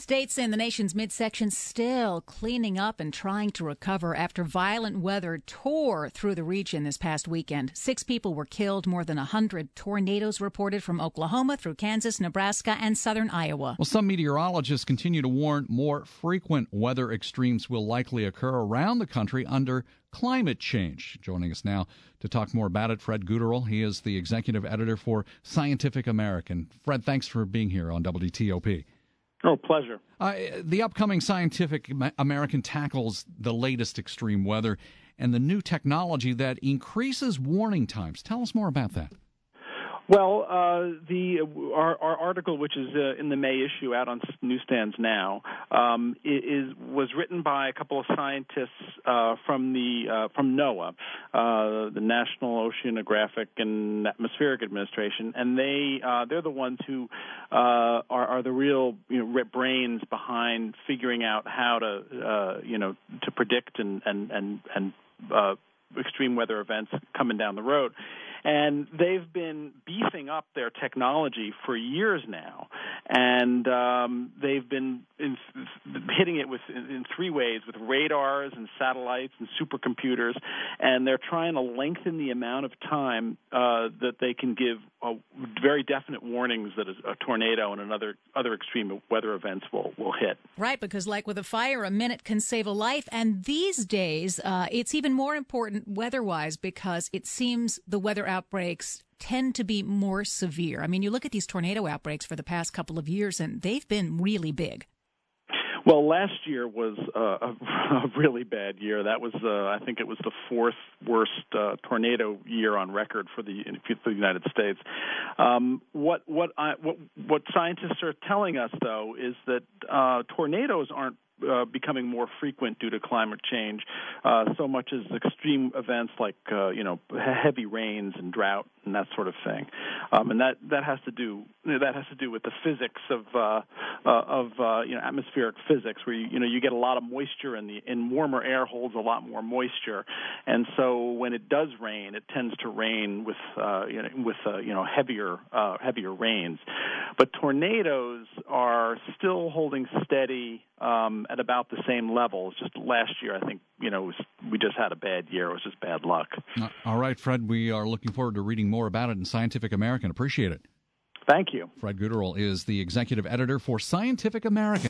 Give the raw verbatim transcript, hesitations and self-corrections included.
States in the nation's midsection still cleaning up and trying to recover after violent weather tore through the region this past weekend. Six people were killed, more than one hundred tornadoes reported from Oklahoma through Kansas, Nebraska, and southern Iowa. Well, some meteorologists continue to warn more frequent weather extremes will likely occur around the country under climate change. Joining us now to talk more about it, Fred Guterl. He is the executive editor for Scientific American. Fred, thanks for being here on W T O P. Oh, pleasure. Uh, the upcoming Scientific American tackles the latest extreme weather and the new technology that increases warning times. Tell us more about that. Well, uh, the our, our article, which is uh, in the May issue out on newsstands now, um, is was written by a couple of scientists uh, from the uh, from NOAA, uh, the National Oceanographic and Atmospheric Administration, and they uh, they're the ones who uh, are, are the real you know, brains behind figuring out how to uh, you know to predict and and and and uh, extreme weather events coming down the road. And they've been beefing up their technology for years now, and um, they've been in, hitting it with in, in three ways, with radars and satellites and supercomputers, and they're trying to lengthen the amount of time uh, that they can give uh, very definite warnings that a, a tornado and another other extreme weather events will, will hit. Right, because like with a fire, a minute can save a life, and these days uh, it's even more important weather-wise because it seems the weather outbreaks tend to be more severe. I mean, you look at these tornado outbreaks for the past couple of years, and they've been really big. Well, last year was uh, a, a really bad year. That was, uh, I think, it was the fourth worst uh, tornado year on record for the for the United States. Um, what what I, what what scientists are telling us, though, is that uh, tornadoes aren't Uh, becoming more frequent due to climate change, uh, so much as extreme events like uh, you know heavy rains and drought and that sort of thing, um, and that, that has to do that has to do with the physics of uh, uh, of uh, you know atmospheric physics, where you, you know you get a lot of moisture and the and warmer air holds a lot more moisture, and so when it does rain, it tends to rain with uh, you know with uh, you know heavier uh, heavier rains, but tornadoes are still holding steady Um, at about the same levels. Just last year, I think, you know, was, we just had a bad year. It was just bad luck. Uh, all right, Fred, we are looking forward to reading more about it in Scientific American. Appreciate it. Thank you. Fred Guterl is the executive editor for Scientific American.